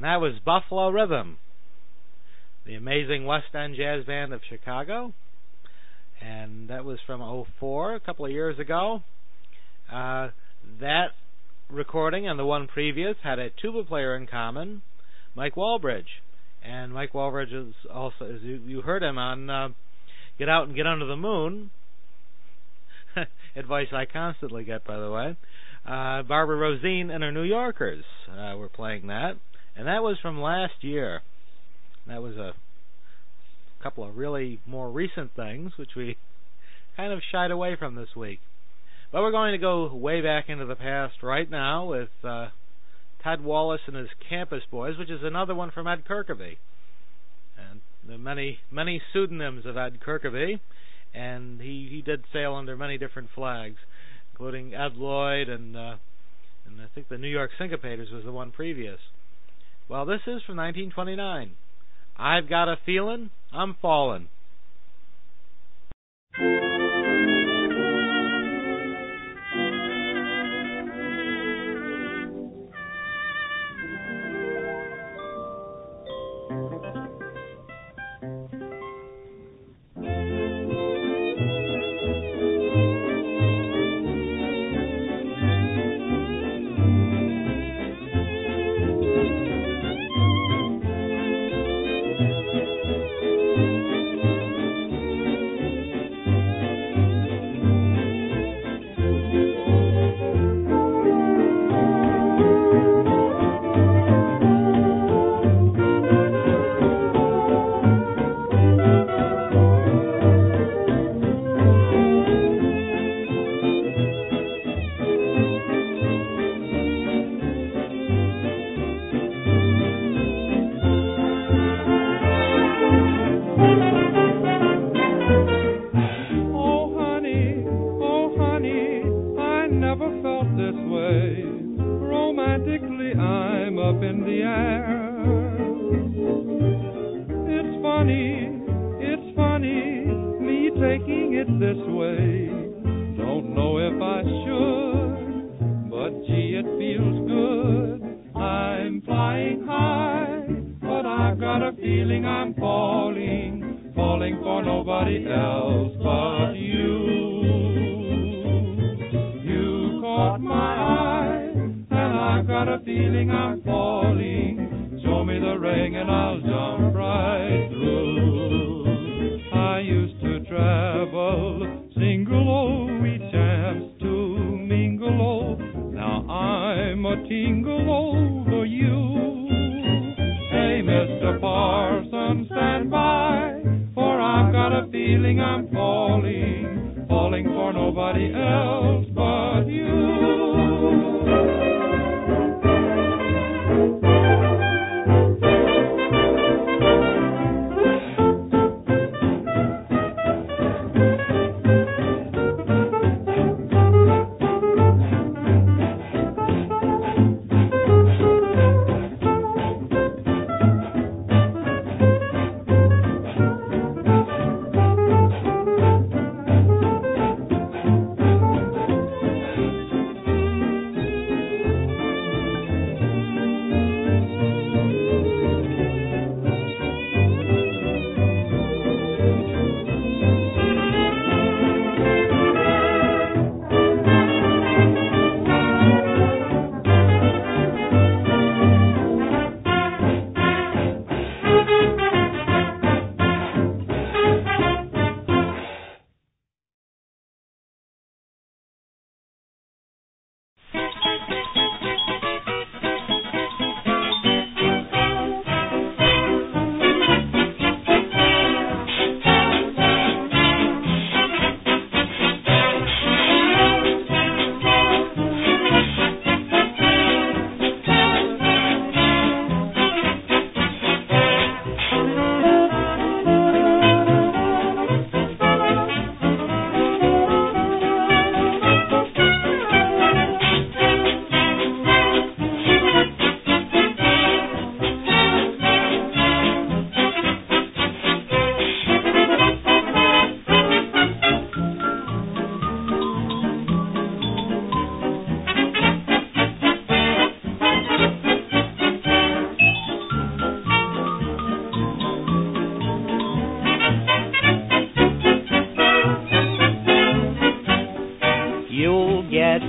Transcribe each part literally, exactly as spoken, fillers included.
that was Buffalo Rhythm, the amazing West End Jazz Band of Chicago. And that was from oh four, a couple of years ago. Uh, that recording and the one previous had a tuba player in common, Mike Walbridge. And Mike Walbridge is also, as you, you heard him on uh, Get Out and Get Under the Moon, advice I constantly get, by the way. Uh, Barbara Rosine and her New Yorkers uh, were playing that. And that was from last year. That was a couple of really more recent things, which we kind of shied away from this week. But we're going to go way back into the past right now with uh, Ted Wallace and his Campus Boys, which is another one from Ed Kirkeby. And the many, many pseudonyms of Ed Kirkeby. And he, he did sail under many different flags, including Ed Lloyd, and uh, and I think the New York Syncopators was the one previous. Well, this is from nineteen twenty-nine. I've Got a Feelin' I'm Fallin'.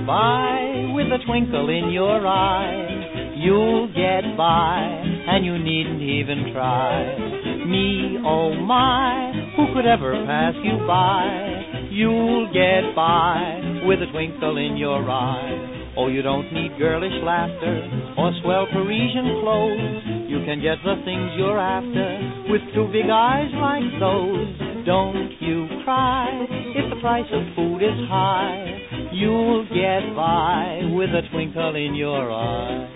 by with a twinkle in your eye. You'll get by, and you needn't even try. Me, oh my, who could ever pass you by? You'll get by with a twinkle in your eye. Oh, you don't need girlish laughter or swell Parisian clothes. You can get the things you're after with two big eyes like those. Don't you cry if the price of food is high. You'll get by with a twinkle in your eye.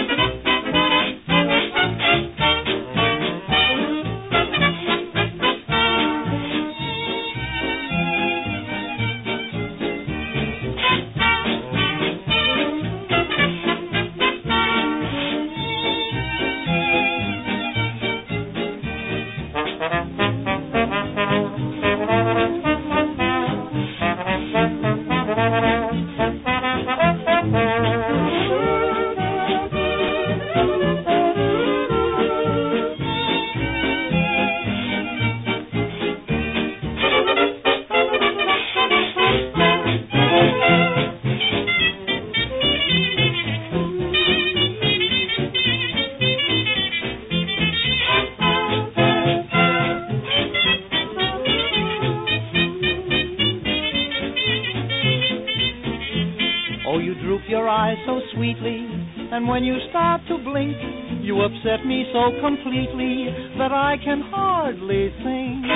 And when you start to blink, you upset me so completely that I can hardly think.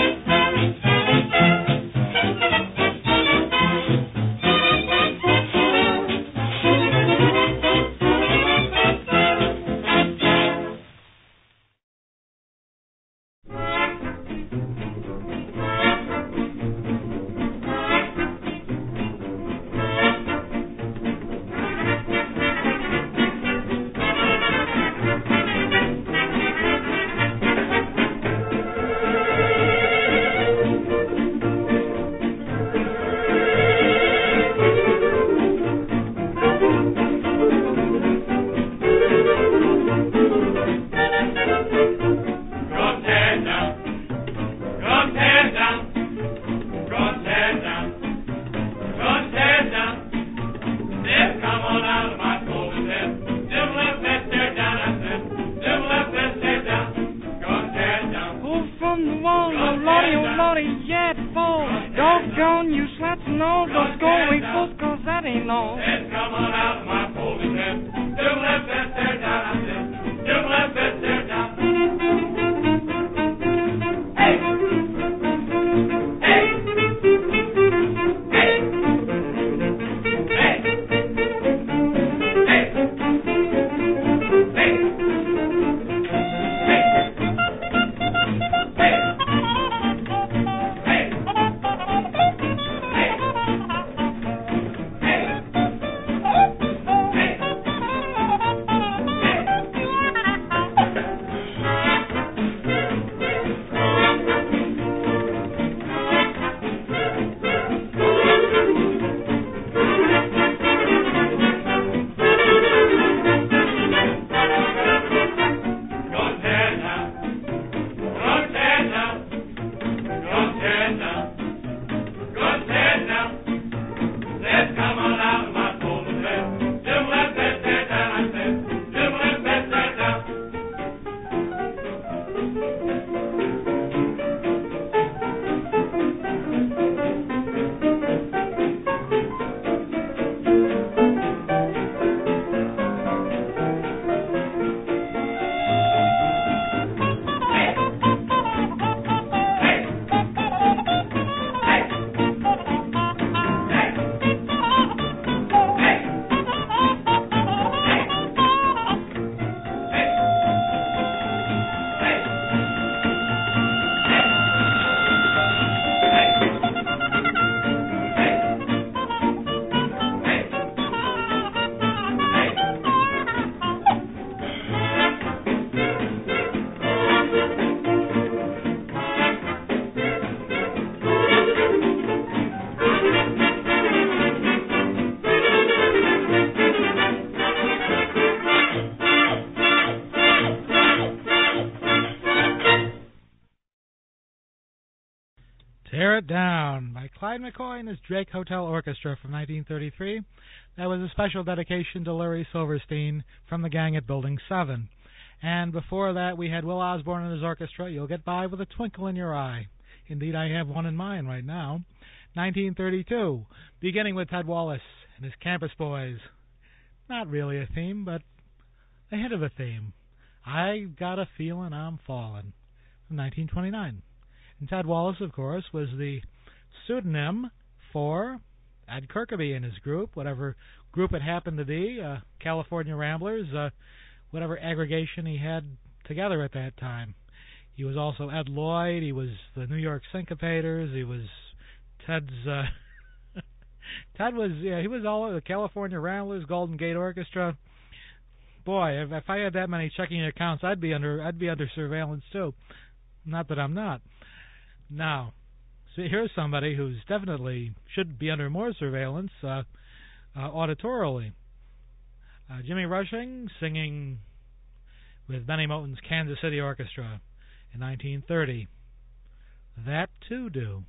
Down by Clyde McCoy and his Drake Hotel Orchestra from nineteen thirty-three. That was a special dedication to Larry Silverstein from the gang at Building seven. And before that, we had Will Osborne and his orchestra, You'll Get By with a Twinkle in Your Eye. Indeed, I have one in mind right now. nineteen thirty-two, beginning with Ted Wallace and his Campus Boys. Not really a theme, but a hit of a theme. I Got a Feeling I'm Falling from nineteen twenty-nine. And Ted Wallace, of course, was the pseudonym for Ed Kirkeby and his group, whatever group it happened to be, uh, California Ramblers, uh, whatever aggregation he had together at that time. He was also Ed Lloyd, he was the New York Syncopators, he was Ted's... Uh, Ted was, yeah, he was all the California Ramblers, Golden Gate Orchestra. Boy, if, if I had that many checking accounts, I'd be under I'd be under surveillance too. Not that I'm not. Now, so here's somebody who's definitely should be under more surveillance uh, uh, auditorily. Uh, Jimmy Rushing singing with Benny Moten's Kansas City Orchestra in nineteen thirty. That Too Do.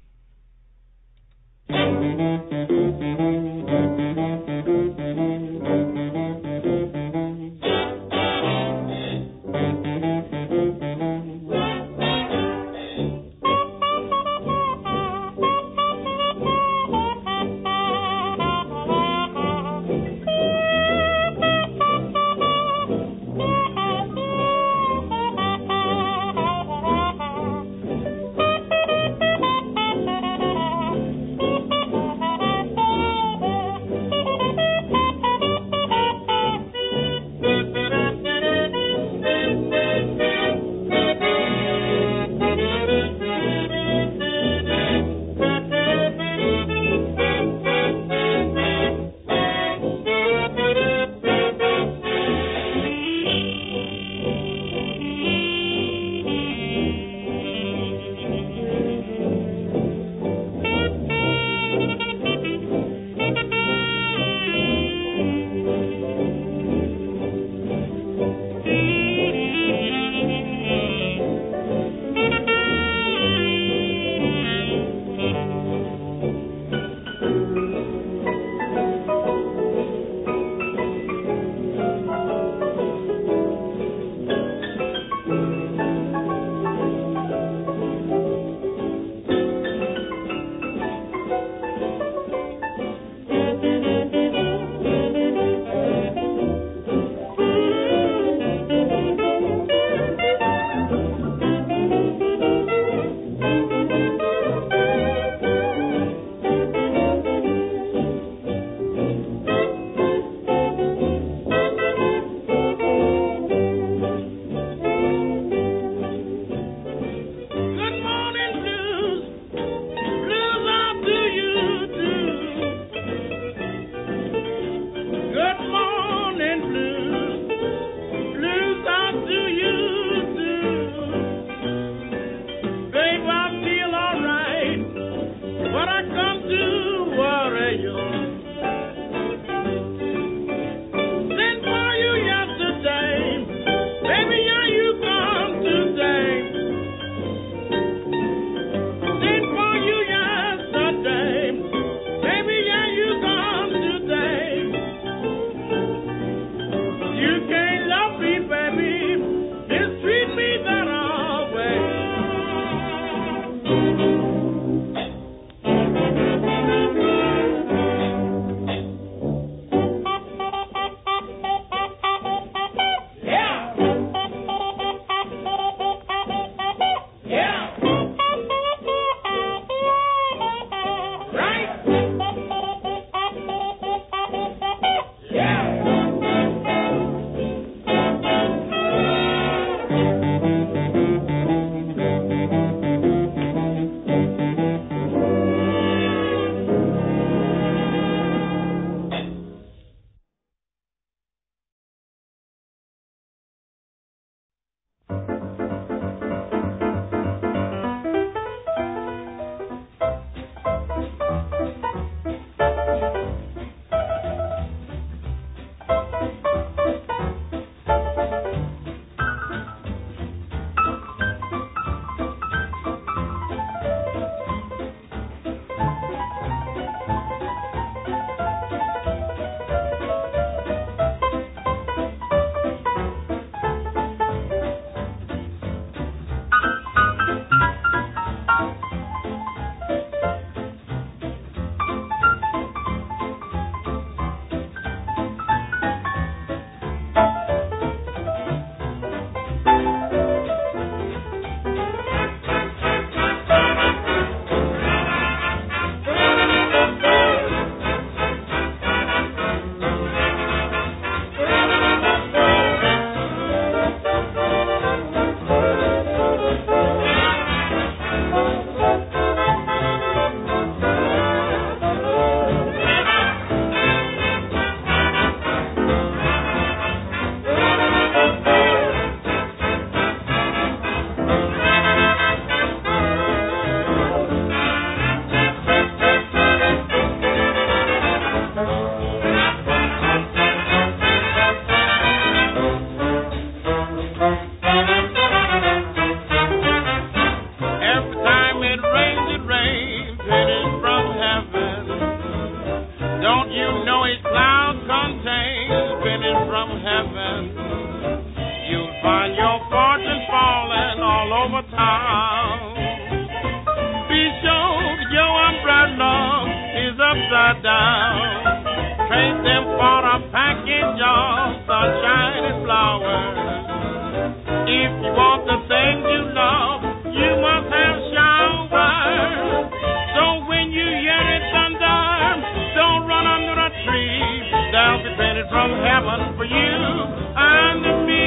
pennies from heaven. Don't you know each cloud contains pennies from heaven? You'll find your fortune falling all over town. Be sure that your umbrella is upside down. Trade them for a package of sunshine and flowers. If you want the things you love, you must have showers. So when you hear it thunder, don't run under a tree. There'll be pennies from heaven for you and me.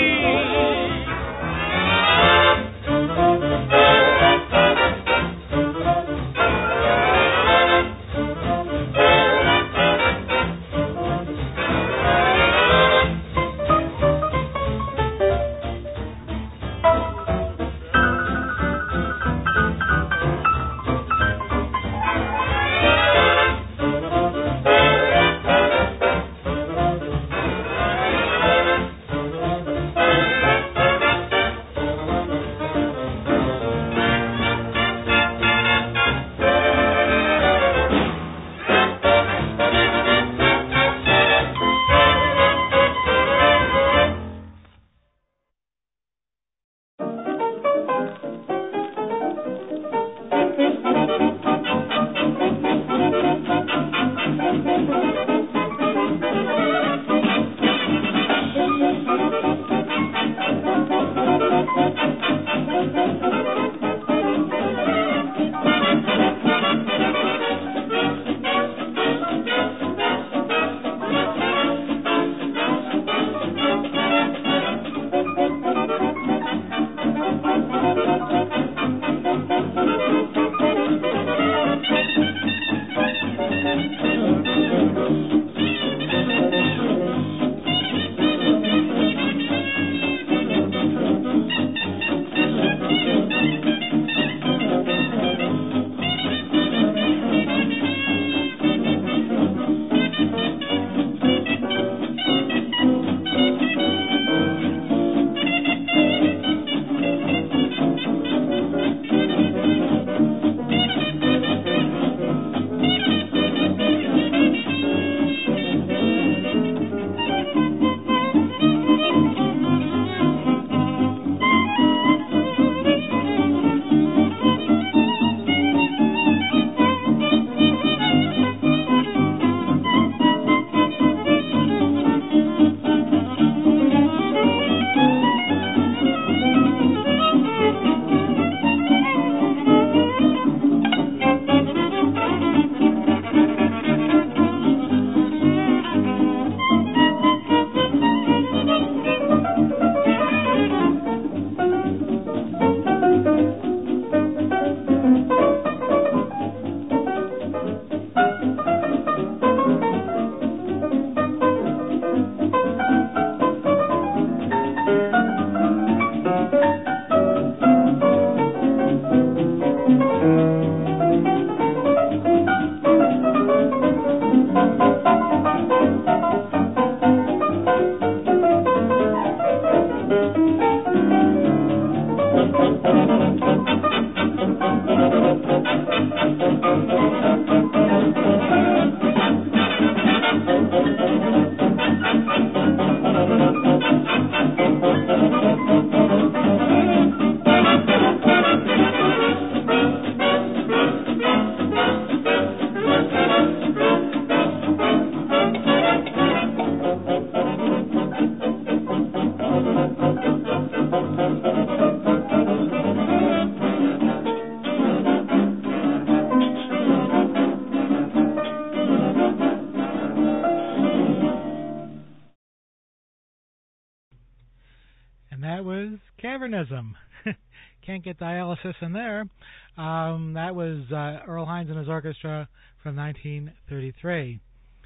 Cavernism. Can't get dialysis in there. Um, that was uh, Earl Hines and his orchestra from nineteen thirty-three.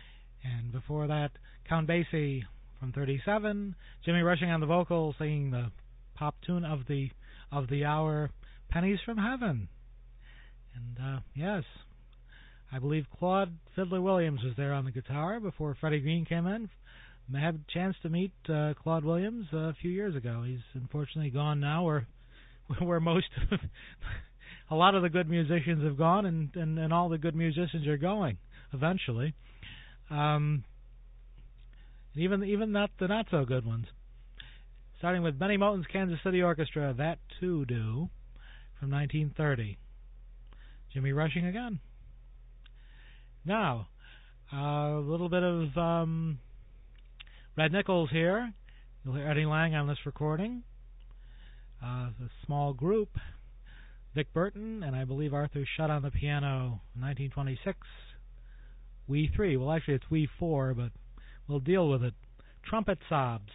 And before that, Count Basie from thirty-seven. Jimmy Rushing on the vocals singing the pop tune of the of the hour, Pennies from Heaven. And uh, yes, I believe Claude Fiddler Williams was there on the guitar before Freddie Green came in. I had a chance to meet uh, Claude Williams uh, a few years ago. He's unfortunately gone now, where where most of a lot of the good musicians have gone, and, and, and all the good musicians are going eventually. Um, even even not the not so good ones. Starting with Benny Moten's Kansas City Orchestra, That Too Do, from nineteen thirty. Jimmy Rushing again. Now, uh, a little bit of um, Red Nichols here. You'll hear Eddie Lang on this recording. Uh, a small group. Dick Burton and I believe Arthur Shutt on the piano in nineteen twenty-six. We three. Well, actually, it's we four, but we'll deal with it. Trumpet Sobs.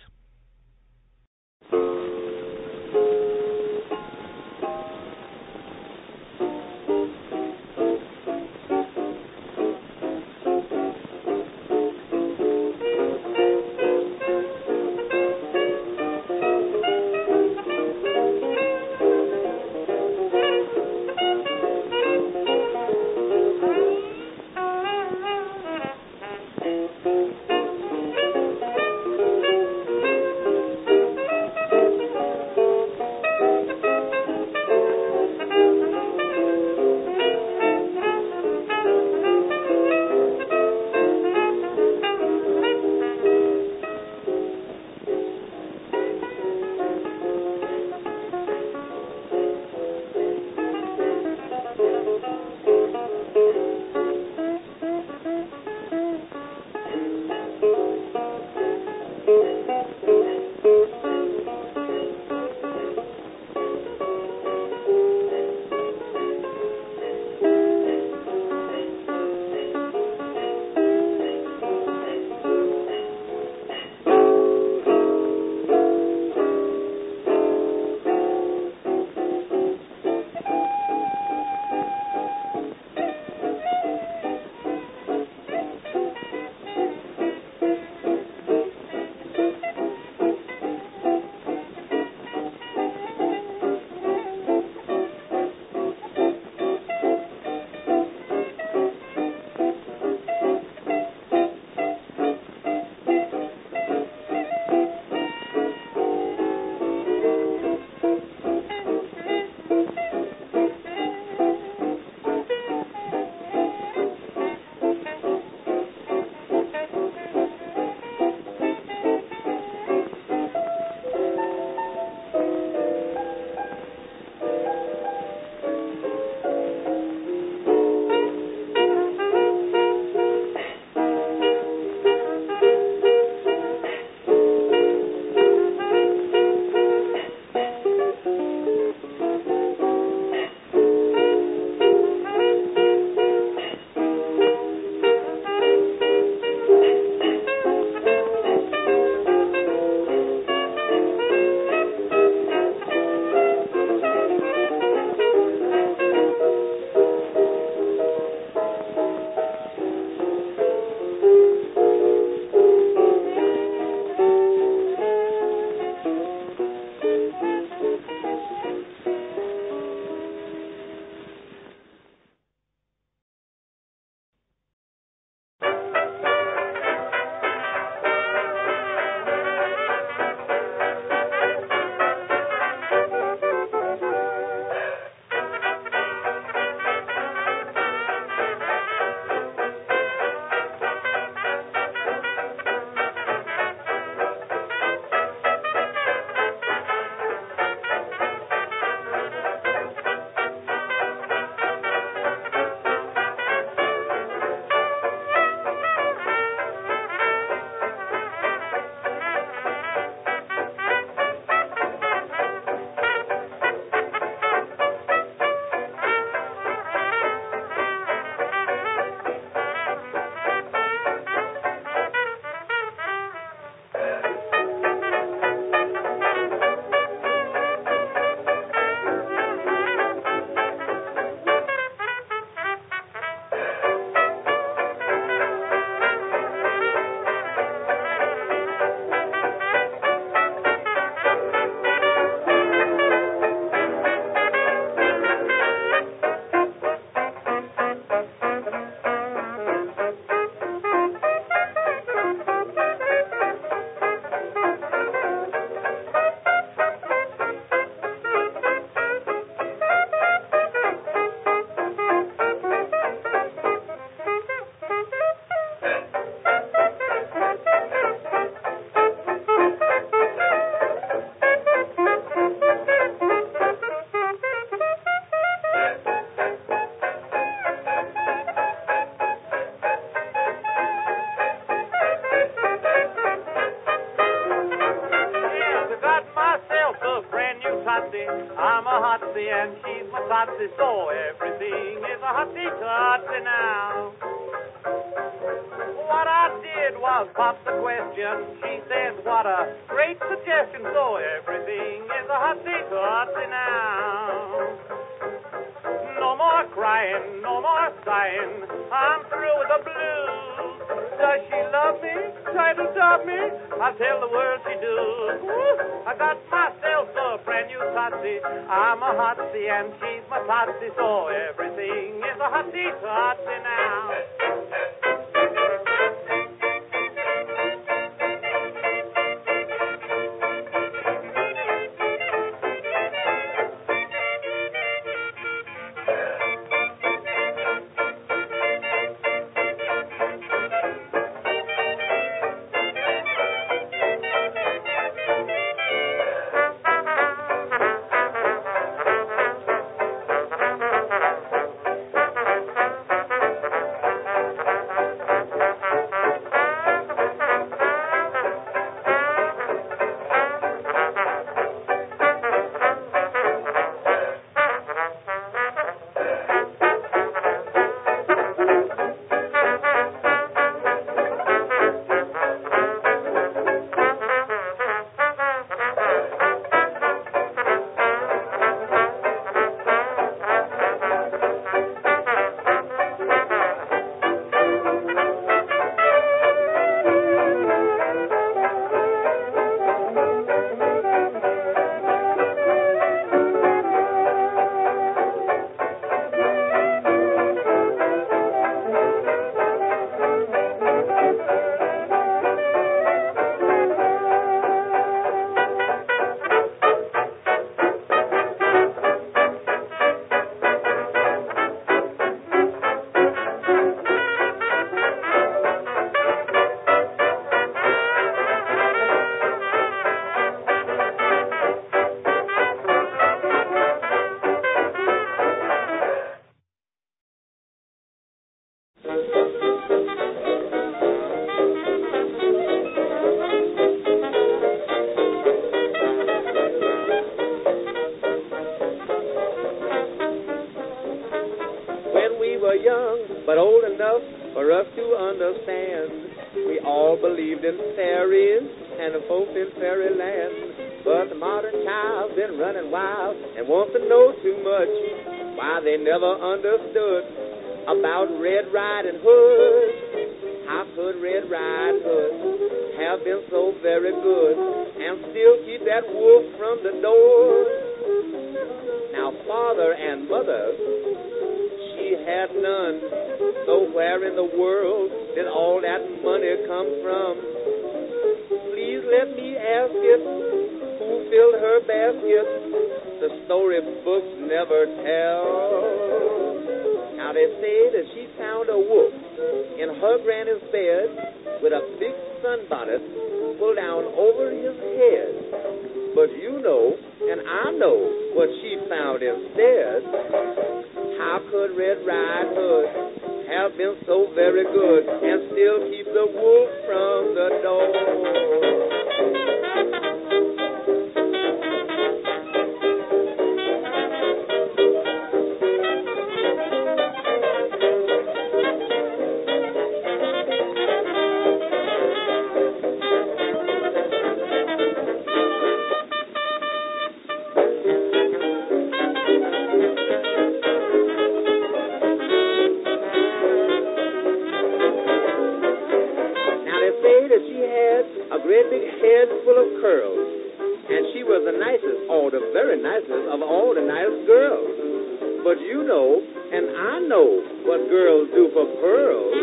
I'm a hotsy and she's my totsy, so everything is a hotsy-totsy now. What I did was pop the question. She says, what a great suggestion, so everything is a hotsy-totsy now. No more crying, no more sighing, I'm through with the blues. Does she love me? Try to stop me? I tell the world she do. Woo! I got myself a brand new totsy. I'm a hotsy and she's my totsy, so everything is a hotsy-totsy now. but old enough for us to understand. We all believed in fairies and the folks in fairyland, but the modern child's been running wild and wants to know too much. Why they never understood about Red Riding Hood. How could Red Riding Hood have been so very good and still keep that wolf from the door? Now, father and mother, she had none. So where in the world did all that money come from? Please let me ask it, who filled her basket? The storybooks never tell. Now they say that she found a wolf in her granny's bed with a big sunbonnet pulled down over his head. But you know, and I know what she found instead. How could Red Riding Hood have been so very good and still keep the wolf from the door? Of all the nice girls. But you know, and I know what girls do for pearls.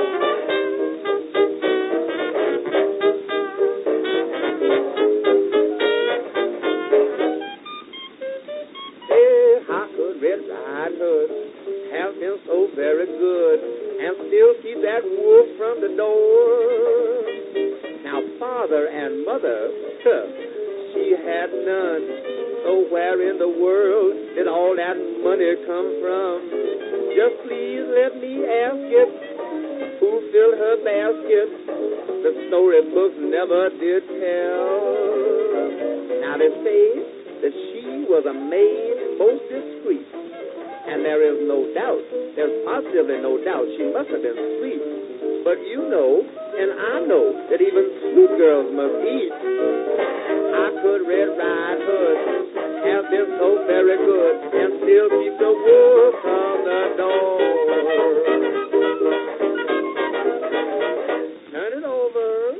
Hey, how could Red Riding Hood have been so very good and still keep that wolf from the door? Now, father and mother, huh, she had none. So where in the world did all that money come from? Just please let me ask it, who filled her basket? The storybooks never did tell. Now they say that she she was a maid most discreet. And there is no doubt, there's positively no doubt, she must have been sweet. But you know, and I know, that even sweet girls must eat. I could Red Riding Hood have been so very good and still keep the wool from the door. Turn it over.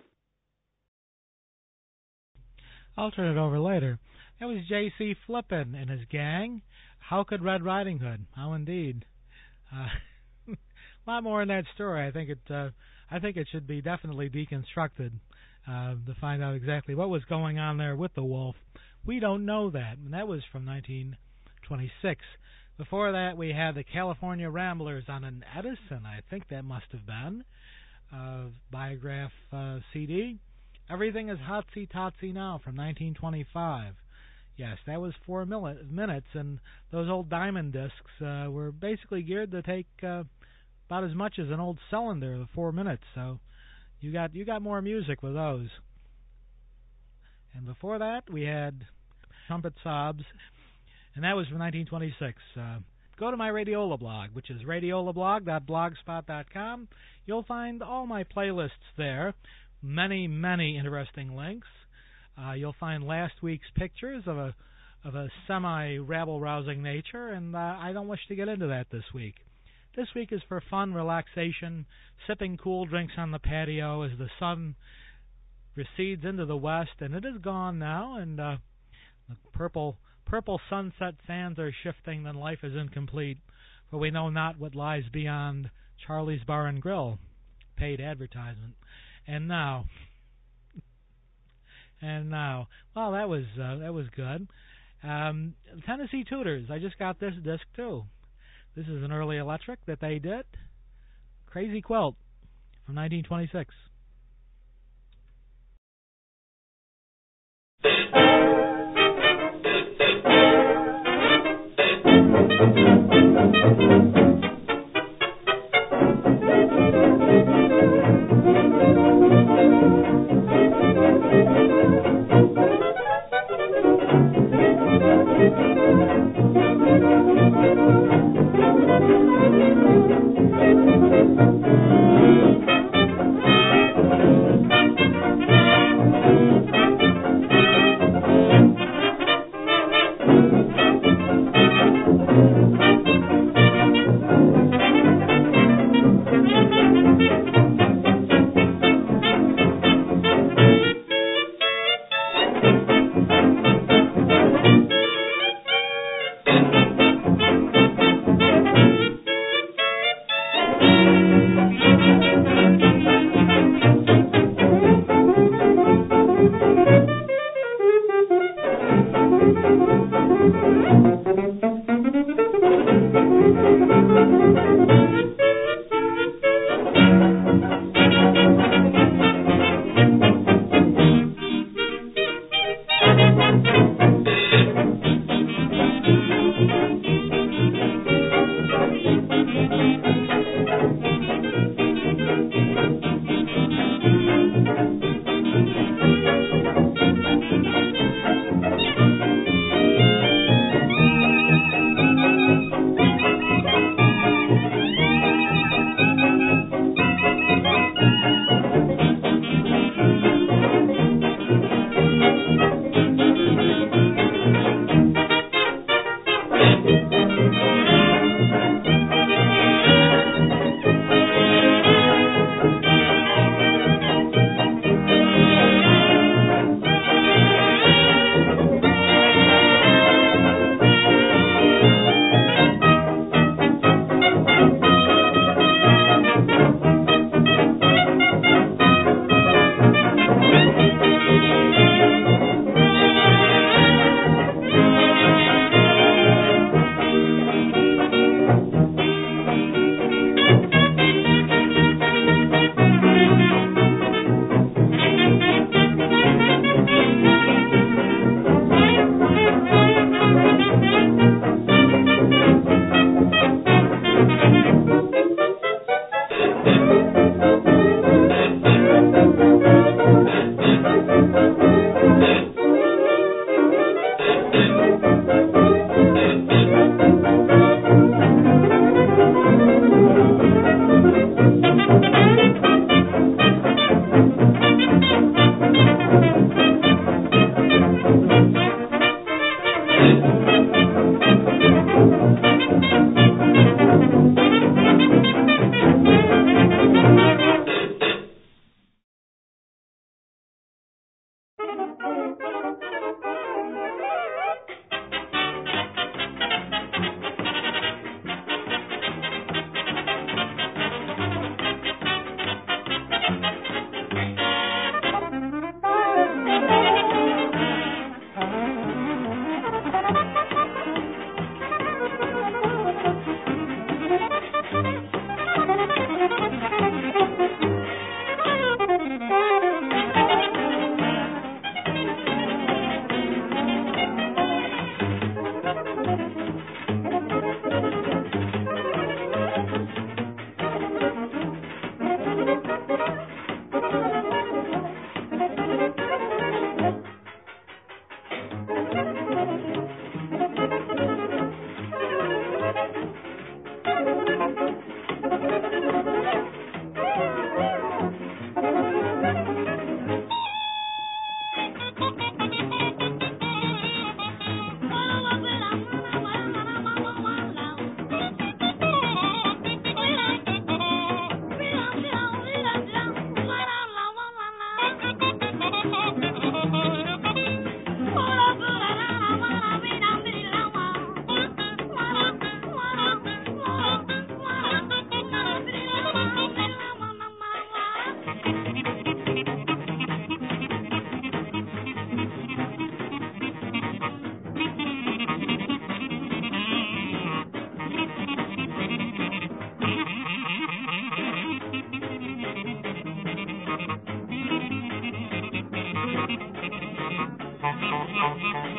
I'll turn it over later. That was J C Flippin and his gang. How could Red Riding Hood? How indeed. Uh, a lot more in that story. I think it. Uh, I think it should be definitely deconstructed uh, to find out exactly what was going on there with the wolf. We don't know that, and that was from nineteen twenty-six. Before that, we had the California Ramblers on an Edison. I think that must have been uh, Biograph uh, C D. Everything is Hotsy Totsy Now from nineteen twenty-five. Yes, that was four mil- minutes, and those old diamond discs uh, were basically geared to take uh, about as much as an old cylinder, the four minutes. So you got you got more music with those. And before that, we had Trumpet Sobs, and that was from nineteen twenty-six. Uh, go to my Radiola blog, which is radiola blog dot blogspot dot com. You'll find all my playlists there. Many, many interesting links. Uh, you'll find last week's pictures of a of a semi-rabble-rousing nature, and uh, I don't wish to get into that this week. This week is for fun, relaxation, sipping cool drinks on the patio as the sun recedes into the west, and it is gone now, and uh, the purple purple sunset sands are shifting, then life is incomplete, for we know not what lies beyond Charlie's Bar and Grill. Paid advertisement. And now... And now, well, that was uh, that was good. Um, Tennessee Tutors. I just got this disc too. This is an early electric that they did. Crazy Quilt from nineteen twenty-six.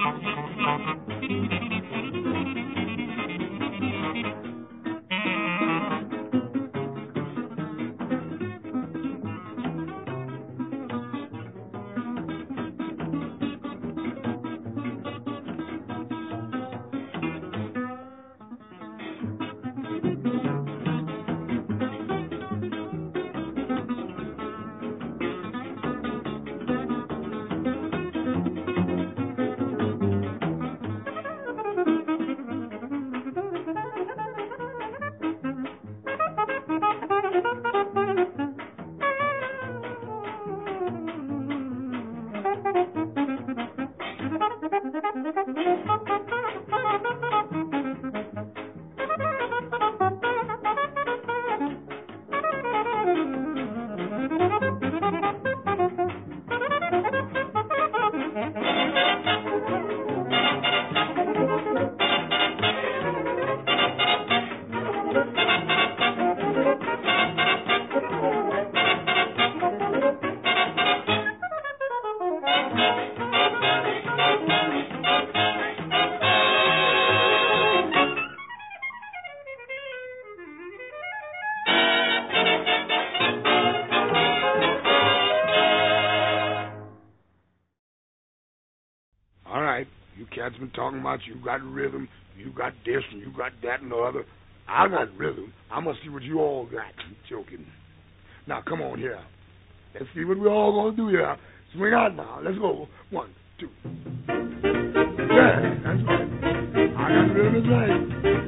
Cats been talking about you got rhythm, you got this, and you got that and the other. I got rhythm. I must see what you all got. I'm joking. Now, come on here. Let's see what we all gonna do here. Swing out now. Let's go. One, two. Yeah, that's right. I got rhythm as right.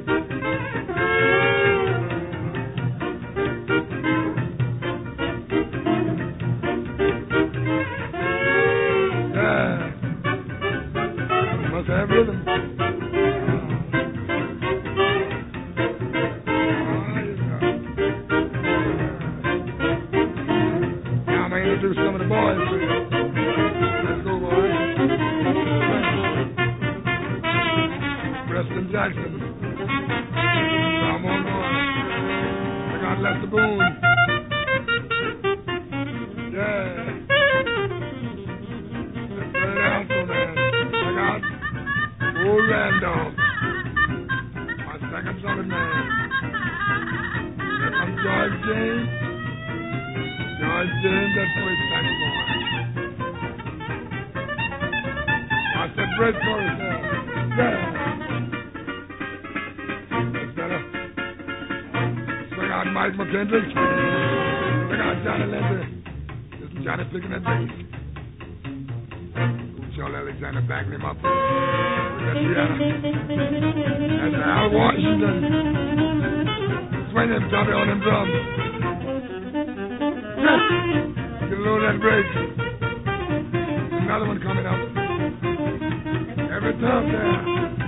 Have rhythm. Oh, now I'm going to introduce some of the boys to you. Let's go, boys. Preston Jackson. Come on, boys. I got Lester Boone. Yeah. Let's get it out, so man. I got Old Randolph, my second trumpet man. Here comes George James. George James, that first sax boy. I said bread chorus there. Yeah. That's better. Swing out Mike McKendrick. Swing out Johnny Lindsay. Listen, Johnny picking that bass. Joel Alexander backing him up. That's Al Washington. Swing him, Tommy, on them drums. Yes. Get a load of that break. Another one coming up. Every time there.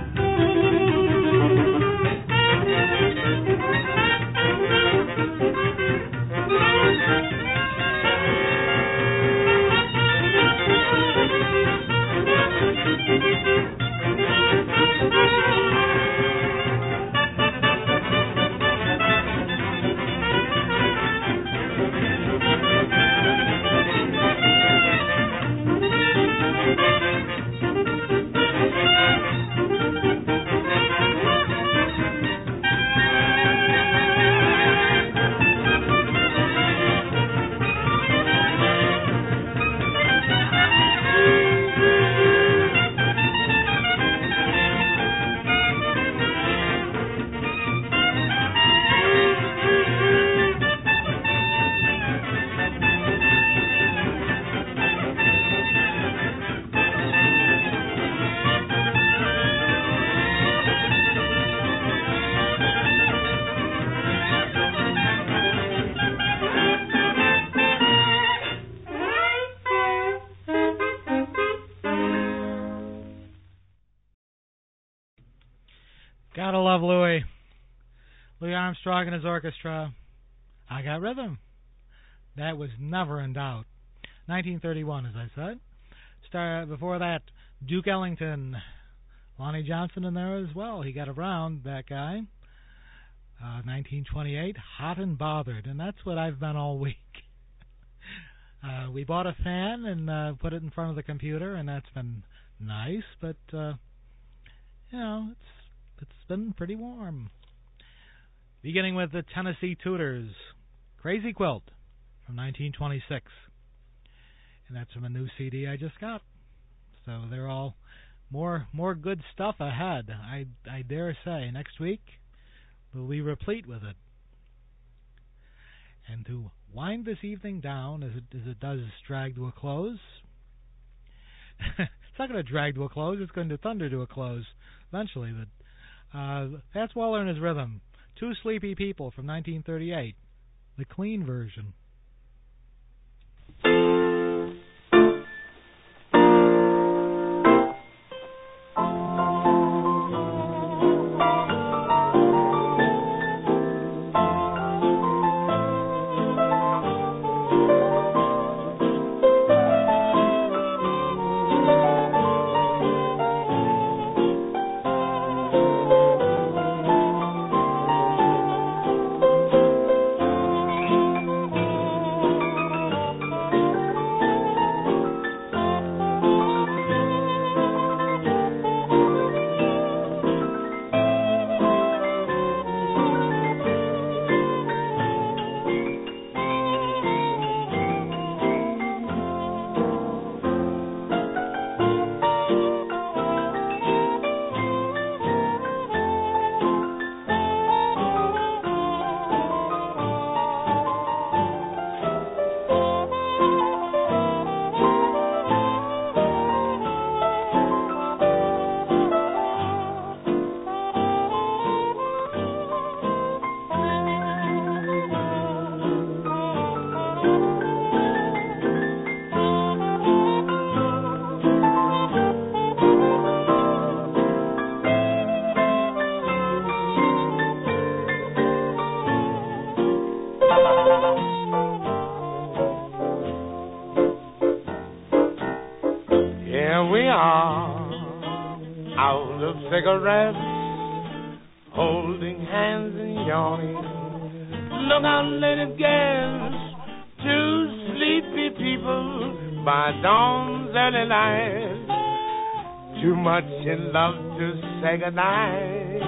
Gotta love Louis. Louis Armstrong and his orchestra. I Got Rhythm. That was never in doubt. nineteen thirty-one, as I said. Star, before that, Duke Ellington. Lonnie Johnson in there as well. He got around, that guy. Uh, nineteen twenty-eight, Hot and Bothered. And that's what I've been all week. uh, we bought a fan and uh, put it in front of the computer, and that's been nice, but uh, you know, it's it's been pretty warm. Beginning with the Tennessee Tutors, Crazy Quilt from nineteen twenty-six, and that's from a new C D I just got. So they're all more more good stuff ahead. I I dare say next week we'll be replete with it. And to wind this evening down, as it as it does drag to a close. It's not going to drag to a close. It's going to thunder to a close eventually. But uh, Fats Waller and his Rhythm, Two Sleepy People from nineteen thirty-eight, the clean version. Cigarettes, holding hands and yawning. Look out, lady girls, two sleepy people by dawn's early light. Too much in love to say goodnight.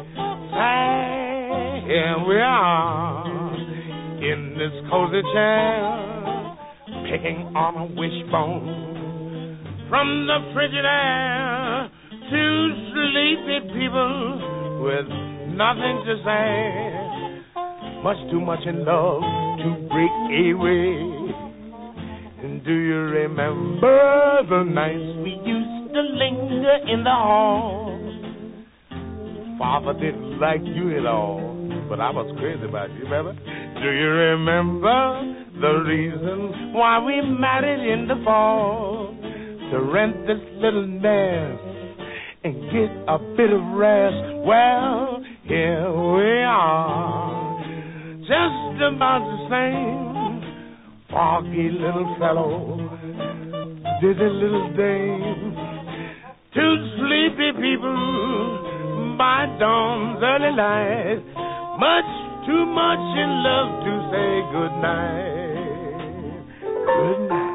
Hey, here we are in this cozy chair, picking on a wishbone from the frigid air. Two sleepy people with nothing to say, much too much in love to break away. And do you remember the nights we used to linger in the hall? Father didn't like you at all, but I was crazy about you, remember? Do you remember the reason why we married in the fall? To rent this little nest and get a bit of rest. Well, here we are, just about the same. Foggy little fellow, dizzy little dame. Two sleepy people by dawn's early light. Much too much in love to say good night. Good night.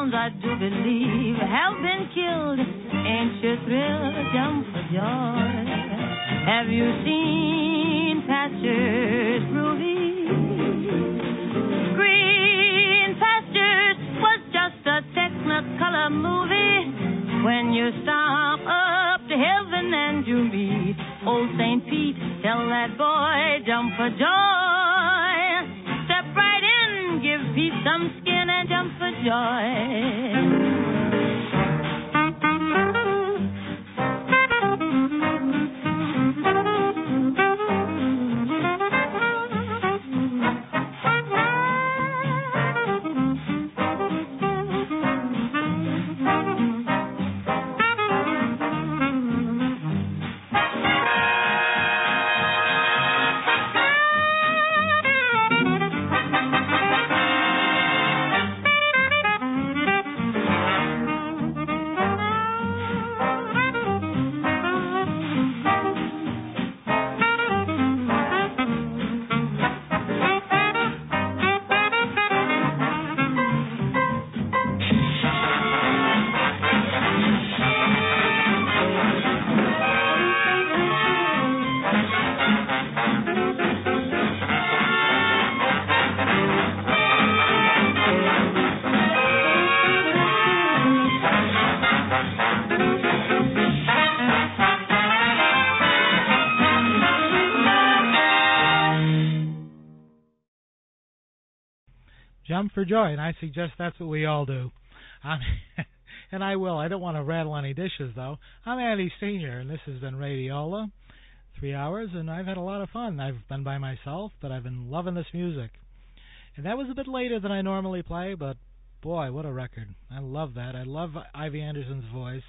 ones I do believe have been killed. Ain't you thrilled? Jump for joy. Have you seen pastures, Ruby? Green Pastures was just a Technicolor movie. When you stop up to heaven and you meet old Saint Pete, tell that boy, jump for joy. Step right in, give Pete some skin and jump for joy. Jump for joy, and I suggest that's what we all do. I'm and I will. I don't want to rattle any dishes, though. I'm Andy Senior, and this has been Radiola, three hours, and I've had a lot of fun. I've been by myself, but I've been loving this music. And that was a bit later than I normally play, but boy, what a record. I love that. I love Ivy Anderson's voice.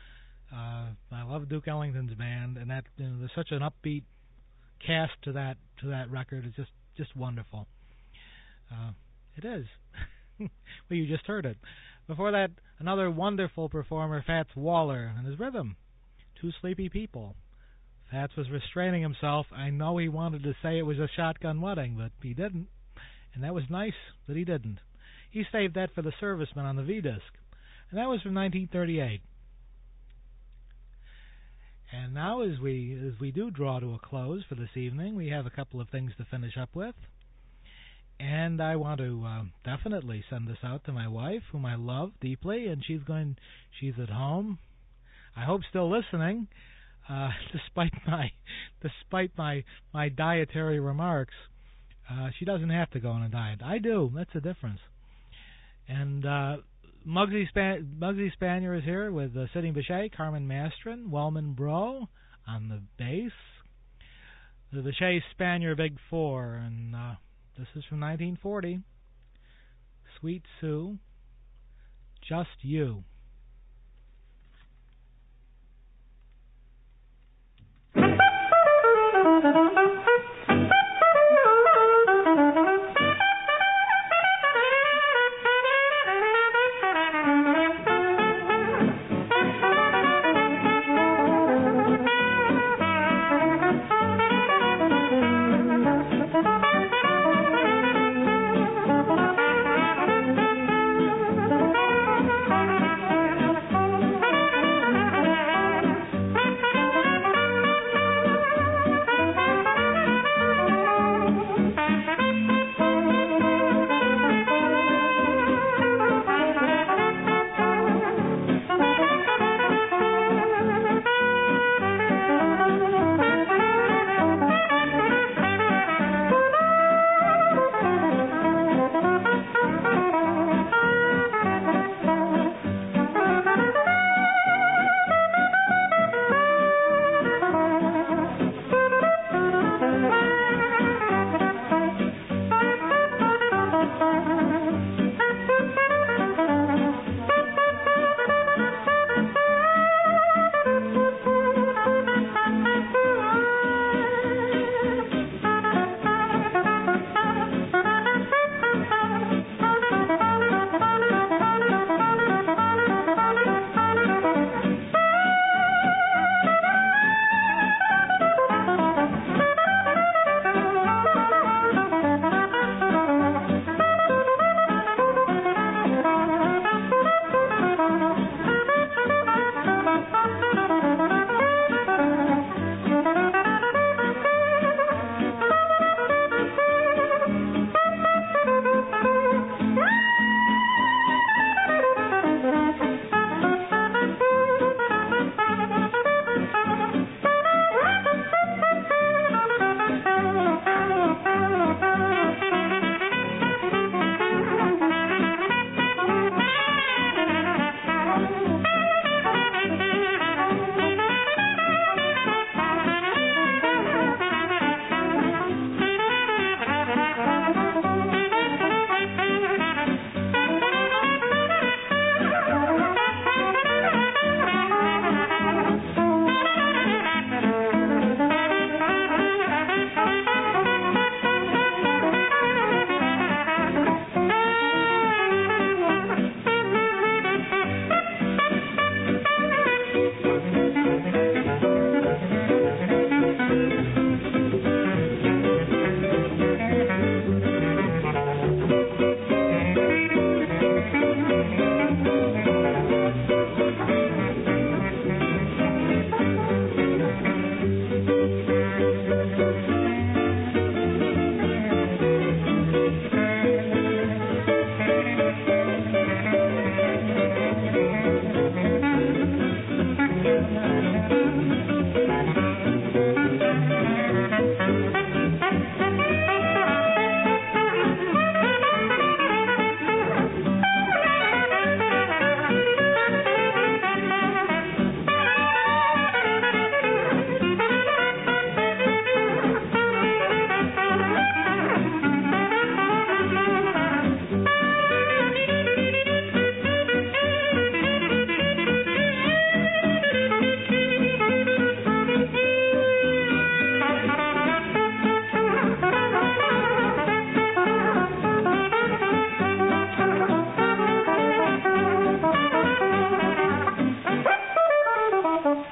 Uh, I love Duke Ellington's band, and that you know, there's such an upbeat cast to that to that record. It's just just wonderful. Uh, It is. Well, you just heard it. Before that, another wonderful performer, Fats Waller, and his rhythm, Two Sleepy People. Fats was restraining himself. I know he wanted to say it was a shotgun wedding, but he didn't. And that was nice that he didn't. He saved that for the Servicemen on the V-disc. And that was from nineteen thirty-eight. And now as we, as we do draw to a close for this evening, we have a couple of things to finish up with. And I want to uh, definitely send this out to my wife, whom I love deeply, and she's going. She's at home. I hope still listening, uh, despite my despite my my dietary remarks. Uh, she doesn't have to go on a diet. I do. That's the difference. And uh, Muggsy Span- Muggsy Spanier is here with uh, Sidney Bechet, Carmen Mastron, Wellman Bro on the bass, the Bechet Spanier Big Four, and. Uh, This is from nineteen forty. Sweet Sue, Just You.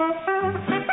Thank you.